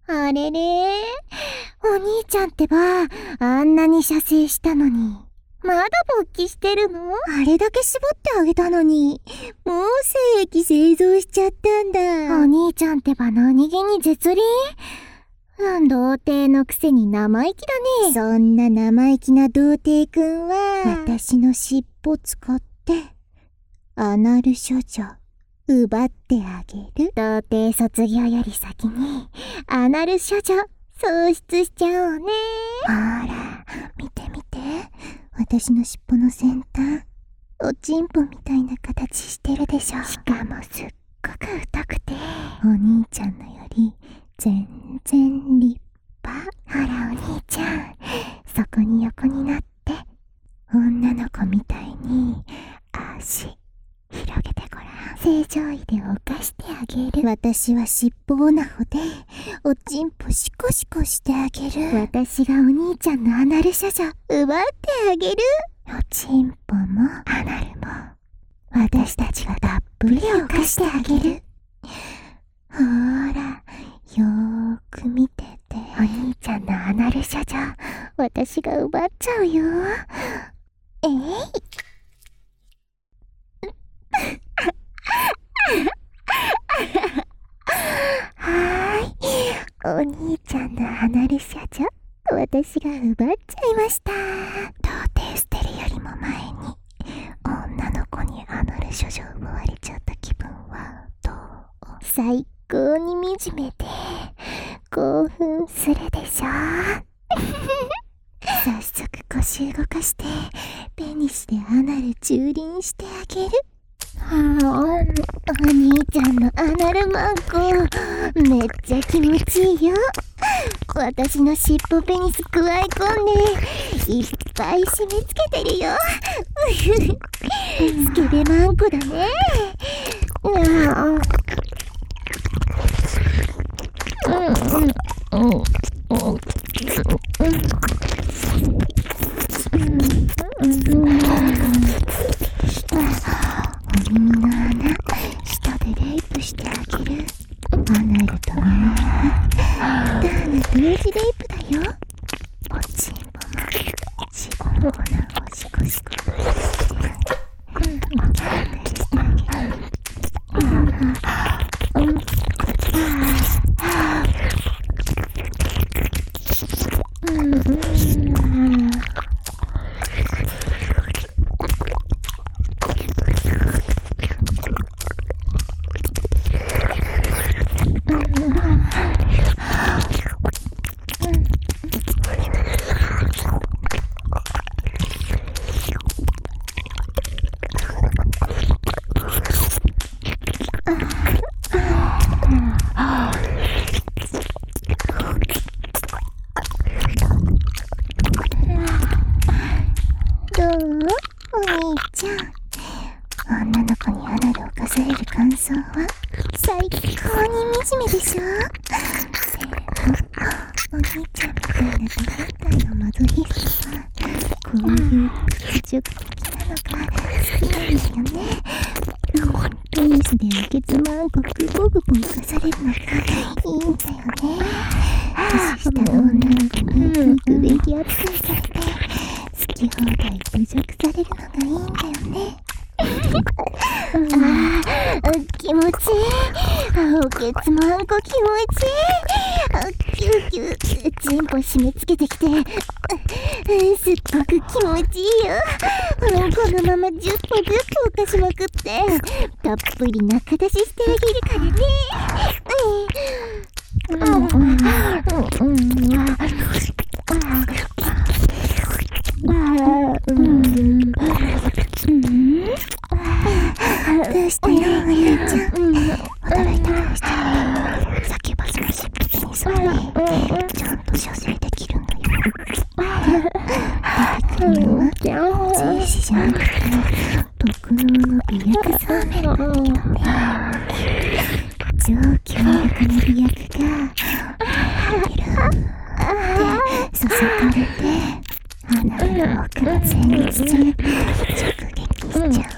あれれ、お兄ちゃんってば、あんなに射精したのに、まだ勃起してるの？あれだけ絞ってあげたのに、もう精液製造しちゃったんだ。お兄ちゃんってば何気に絶倫？童貞のくせに生意気だね。そんな生意気な童貞くんは、私の尻尾使って、アナル処女、奪ってあげる。童貞卒業より先に、アナル処女、喪失しちゃおうね。ほら、見て見て。私の尻尾の先端、おちんぽみたいな形してるでしょ。しかもすっごく太くて、お兄ちゃんのより、全然立派。ほらお兄ちゃん、そこに横になって、女の子みたいに、足、広げてごらん。正常位で犯してあげる。私は尻尾オナホで、おちんぽシコシコしてあげる。私がお兄ちゃんのアナル処女、奪ってあげる。おちんぽも、アナルも、私たちがたっぷり犯してあげる。ほーら、よーく見てて。お兄ちゃんのアナル処女、私が奪っちゃうよ。えい。はーい、お兄ちゃんのアナル処女、私が奪っちゃいました。童貞捨てるよりも前に、女の子にアナル処女奪われちゃった気分はどう？最高に惨めで興奮するでしょ。早速腰動かしてペニスでアナル蹂躙してあげる。はあ、お兄ちゃんのアナルマンコ、めっちゃ気持ちいいよ。私の尻尾ペニスくわえ込んで、いっぱい締め付けてるよ。スケベマンコだね。お耳の穴、舌でレイプしてあげる。アナルと耳、ダーナ同時レイプだよ。おちんぽも、しぼもなおしこしこしてあげる。どう？お兄ちゃん。女の子にアナルをかされる感想は最高に惨めでしょ。お兄ちゃんみたいなド変態のマゾヒストはこういう侮辱的なのが好きなんだよね。ペニスでおけつまんこくボグボグかされるのがいいんだよね。年下の女の子に肉べき扱いされて好き放題侮辱されるのがいいんだよね。気持ちいい。おけつまんこ気持ちいい。キューキュー、チンポ締め付けてきて、すっごく気持ちいいよ。このまま10歩犯しまくって、たっぷり中出ししてあげるからね。どうしたのお兄ちゃん。驚いた顔してる。先バスの尻尾ペニスはね、ちゃんと射精できるんだよ。出てくるのは精子じゃなくて特濃の美薬そうめんなんだよね。超強力な美薬が出るで注がれてアナルの奥の前立腺直撃しちゃうんだ。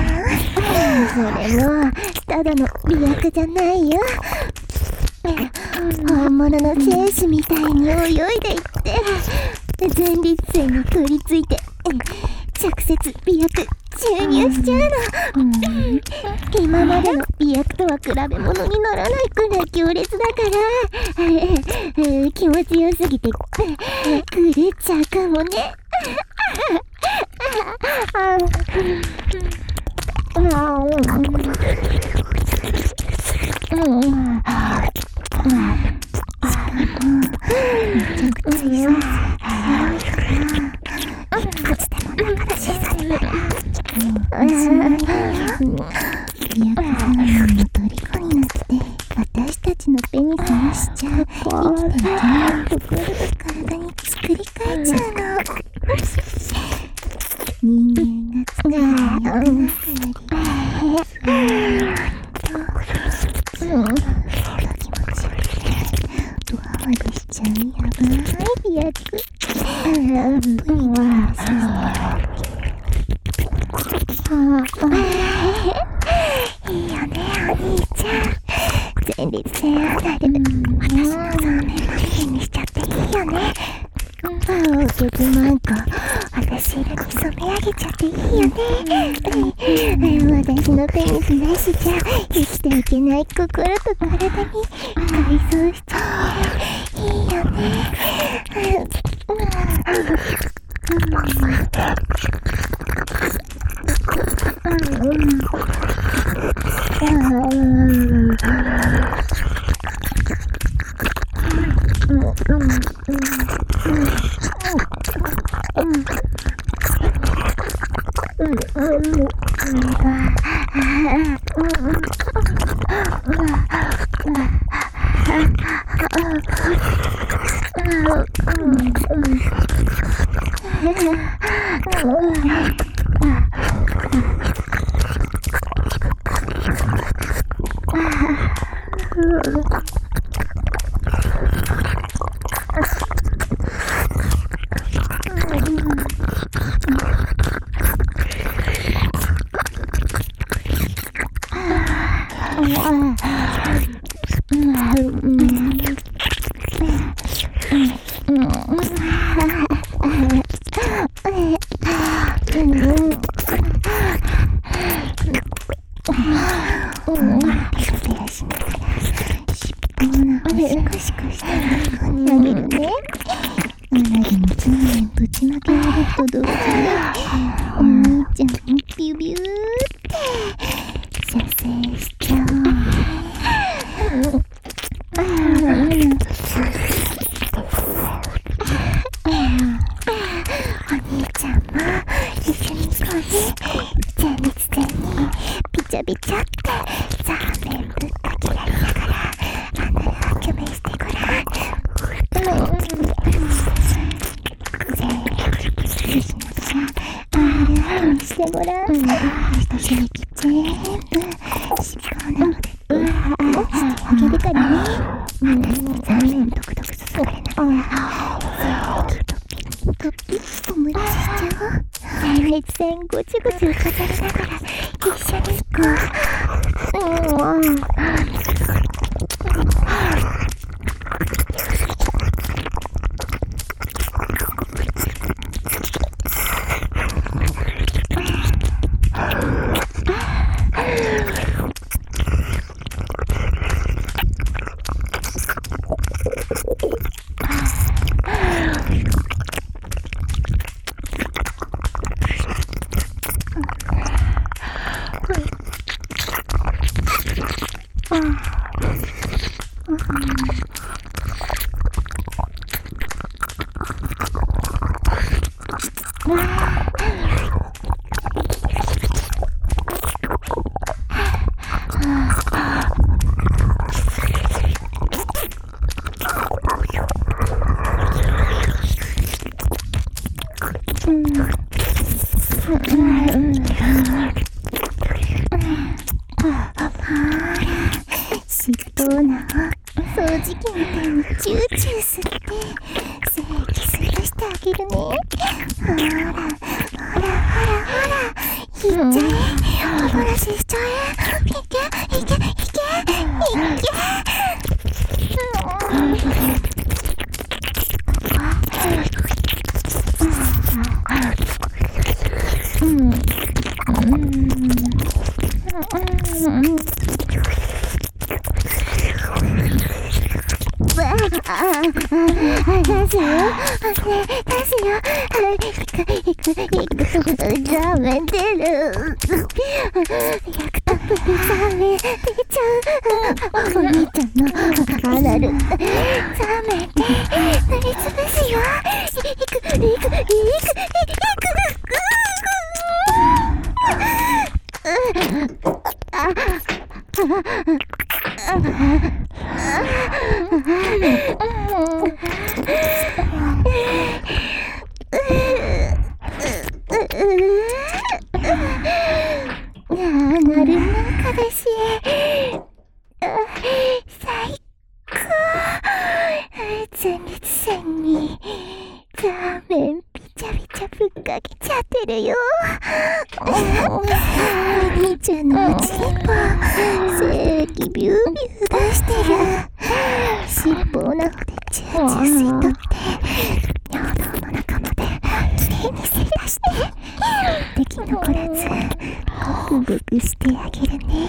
それもただの美薬じゃないよ。 本物の選手みたいに泳いでいって前立腺に取り付いて直接媚薬注入しちゃうの。今までの媚薬とは比べ物にならないくらい強烈だから気持ちよすぎて狂っちゃうかもね。私たちのペニスにしちゃう生きていけないところと体に作り変えちゃうの。人間が作るようなくな気持ち悪いドハマりしちゃうやばい媚薬。いいよねお兄ちゃん。前立腺あたり私のそうめんの家にしちゃっていいよね。ケツマンコ私色に染め上げちゃっていいよね。私のペニスなしじゃ生きていけない心と体に改装しちゃっていいよね。ごちごち浮かされながら一緒に行こう。尻尾の掃除機みたいにチューチュー吸って清気するしてあげるね。ほらほらほらほらいっちゃえ、お漏らししちゃえ。いけいけいけいけ。 ザーメン出る。焼くたっぷりザーメン出ちゃう。お兄ちゃんのアナルザーメンで塗りつぶすよ。なるな、彼氏。最高。前立腺にザーメンびちゃびちゃぶっかけちゃってるよ。お兄ちゃんのおちんぽ精液ビュービュー出してる。尻尾をなほでチューチュー吸い取って尿道の中まできれいに吸い出して敵残らずごくごくしてあげるね。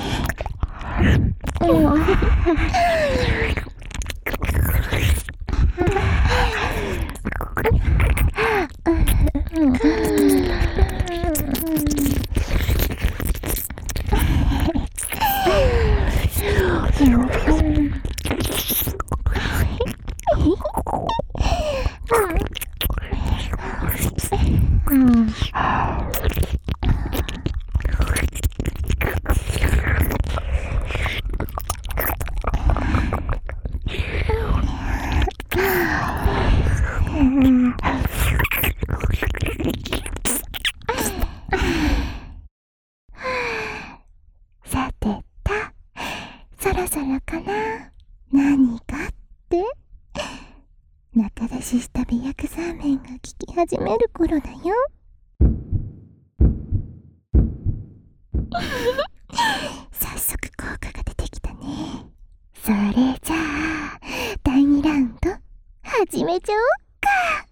さてた、そろそろかな。何かって仲出しした美薬ザーメンが効き始める頃だよ。早速効果が出てきたね。それじゃあ第2ラウンド始めちゃおっか。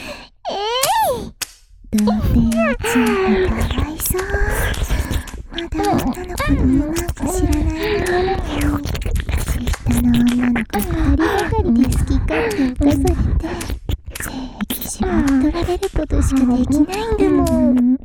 童貞おちんぽかわいそう。まだ女の子のなんか知らないのに年下の女の子2人ばかりで好き勝手犯されて精液しまっとられることしかできないんだもん。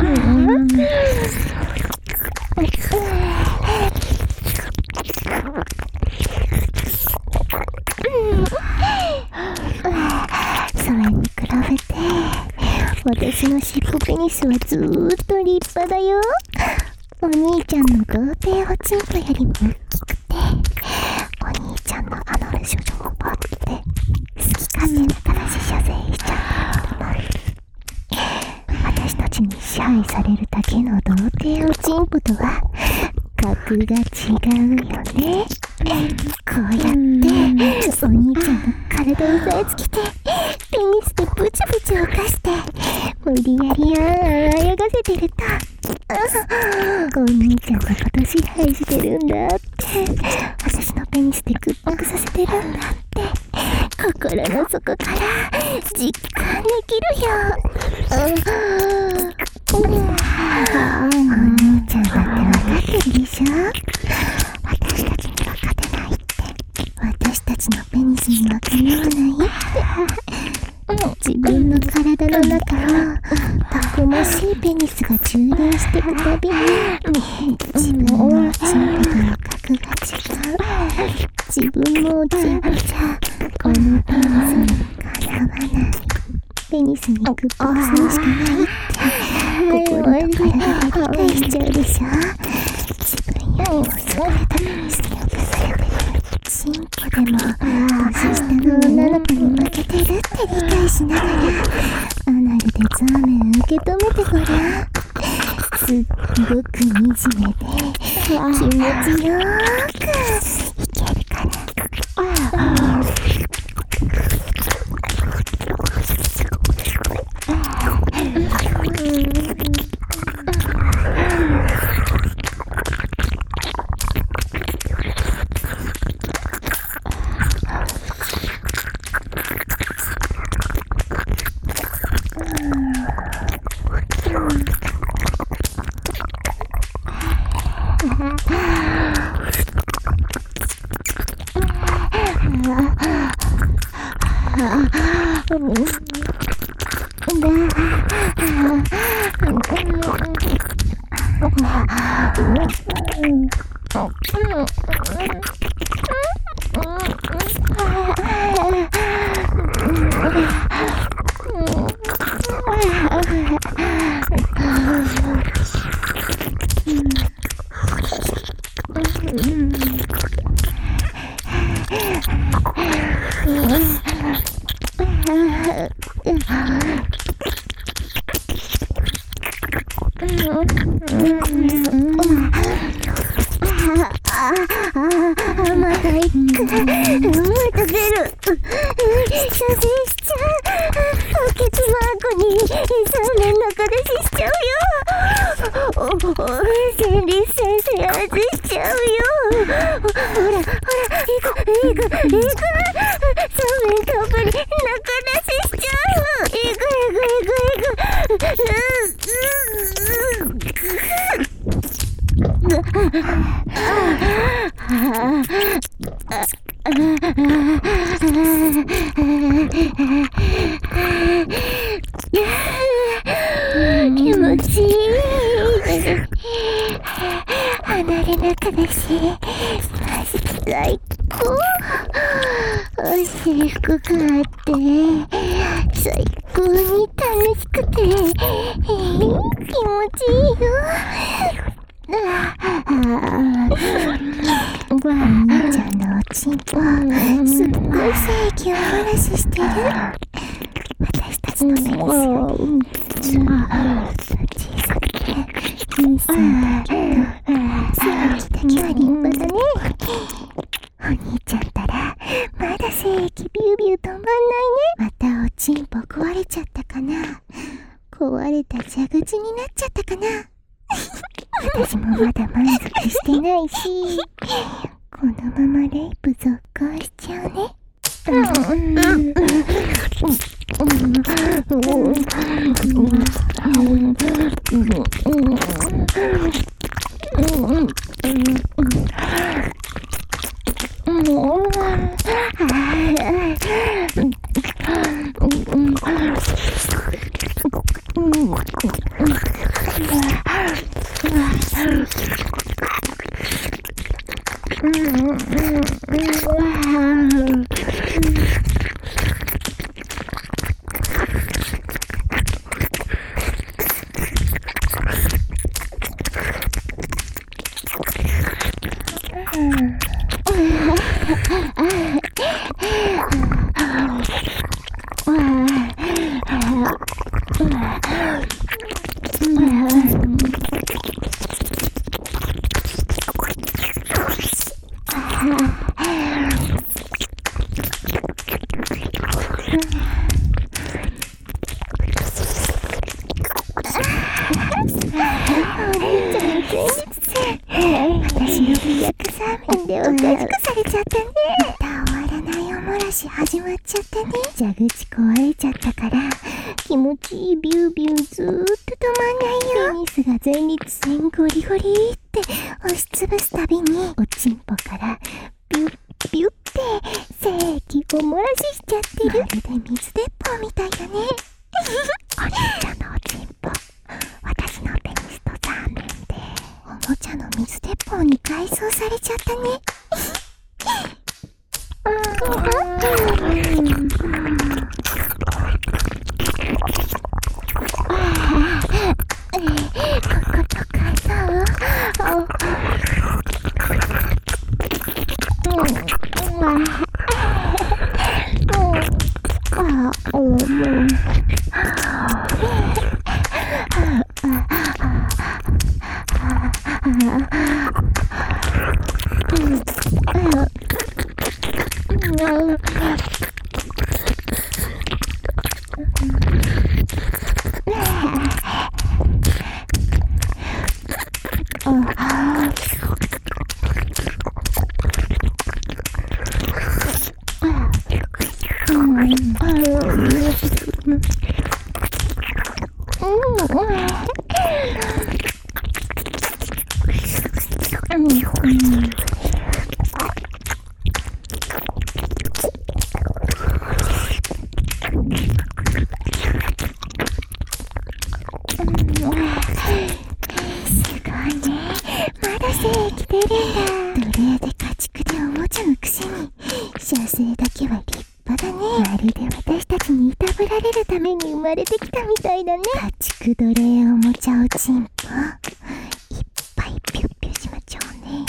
それに比べて私の尻尾ペニスはずーっと立派だよ。お兄ちゃんの童貞おちんぽよりも大きくて、お兄ちゃんのアナル処女を持って好き勝手だから射精しちゃうの。私たちに支配されるだけの童貞おちんぽとは格が違うよね。こうやってお兄ちゃんの体を押さえつけてペニスでブチブチをかして無理やりあやがせてると、お兄ちゃんのこと支配してるんだって、私のペニスで屈服させてるんだって心の底から実感できるよ。お兄ちゃんだって分かってるでしょ。私たちには勝てないって、私たちのペニスにはかなわないって自分の体の中をたくましいペニスが充電していくたびに自分のおちんぽとの格が違う。自分のおちんぽじゃこのペニスにかなわない。ペニスに屈服するしかないって心と体で理解しちゃうでしょ。自分よりも優れたペニスに侵されてるチンポでも年下の女の子に負けてるって理解しながらアナルでザーメン受け止めてごらん。すっごく惨めで気持ちよーくいけるから。 また行く。また出る。射精しちゃう。補欠マークに3年中出ししちゃうよ。戦慄先生外しちゃうよ。ほら行く。3面たっぷり中出ししちゃう。行く。気持ちいい。離れ中だし、マジ最高。制服があって最高に楽しくて気持ちいいよ。お兄ちゃんのおちんぽすっごい精液を漏らししてる。私たちのペニスより小さくて小さいんだけど精液だけは立派だね。お兄ちゃんたらまだ精液ビュービュー止まんないね。またおちんぽ壊れちゃったかな。壊れた蛇口になっちゃったかな。私もまだ満足してないし、このままレイプ続行しちゃうね。私の美薬サーメンでおかしくされちゃったね。また終わらないお漏らし始まっちゃったね。蛇口壊れちゃったから気持ちいいビュービューずーっと止まんないよ。ペニスが前立腺ゴリゴリって押しつぶすたびにおちんぽからビュッビュッって精液お漏らししちゃってる。まるで水鉄砲みたいだね。お兄ちゃんのおちんぽ私のペニスとザーメンでおもちゃの水鉄砲に改装されちゃったね。こことかどう？ は立派だね。まるで私たちにいたぶられるために生まれてきたみたいだね。家畜奴隷おもちゃおちんぽ、いっぱいピュッピュしまちょうね。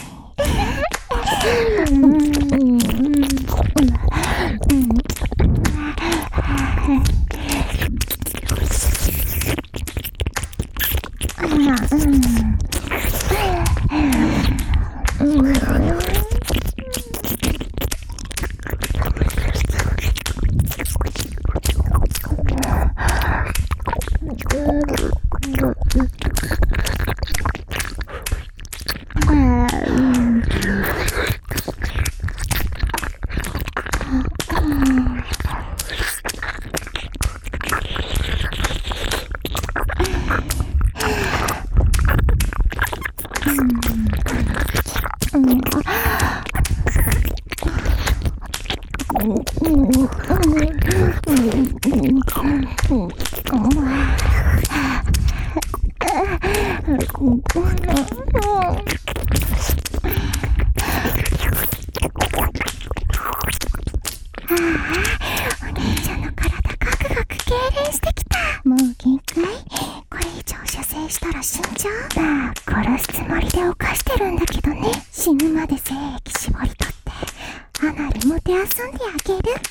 もう限界？これ以上射精したら死んじゃう？殺すつもりで犯してるんだけどね。死ぬまで精液絞り取ってアナルもてあそんであげる。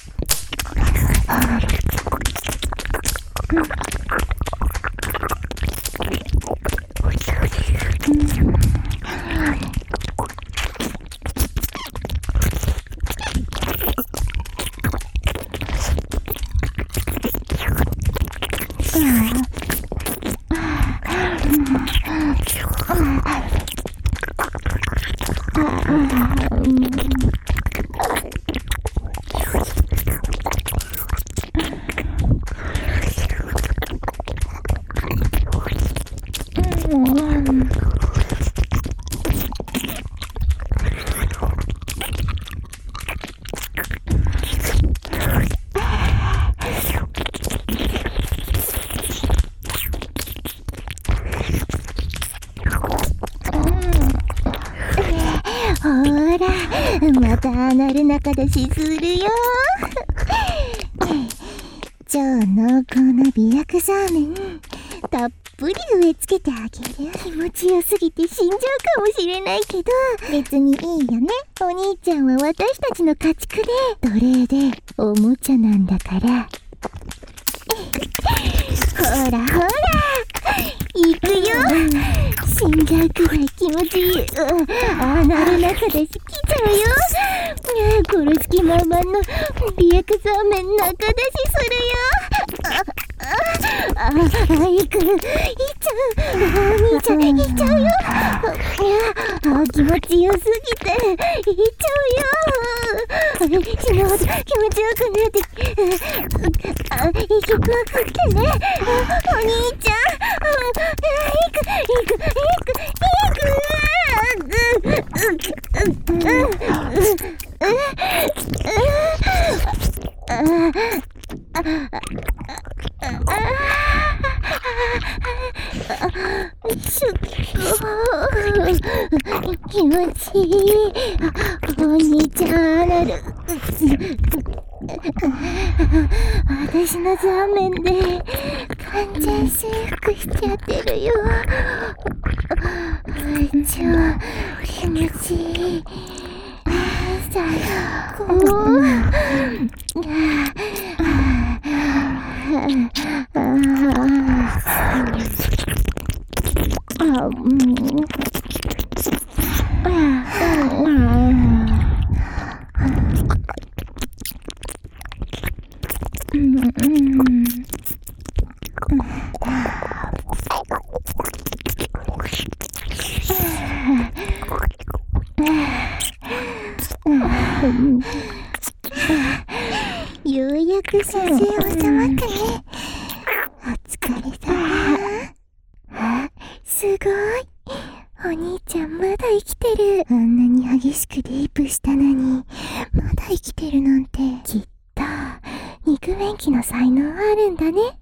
またアナル中出しするよ。超濃厚な美薬ザーメンたっぷり植え付けてあげる。気持ちよすぎて死んじゃうかもしれないけど別にいいよね。お兄ちゃんは私たちの家畜で奴隷でおもちゃなんだから。ほらほら行くよ。死んじゃうくらい気持ちいい。アナル中出し来ちゃうよ。殺す気満々の美薬ザーメン中出しするよ。行く。行っちゃう。お兄ちゃん行っちゃうよ。気持ちよすぎて行っちゃうよ。死ぬほど気持ちよくなって息怖くってね。お兄ちゃん気持ちいい。お兄ちゃんアナル私のザーメンで完全征服しちゃってるよ。超気持ちいい。最高。ようやく射精収まったね。お疲れ様。すごい。お兄ちゃんまだ生きてる。あんなに激しくディープしたのにまだ生きてるなんて。きっと肉便器の才能あるんだね。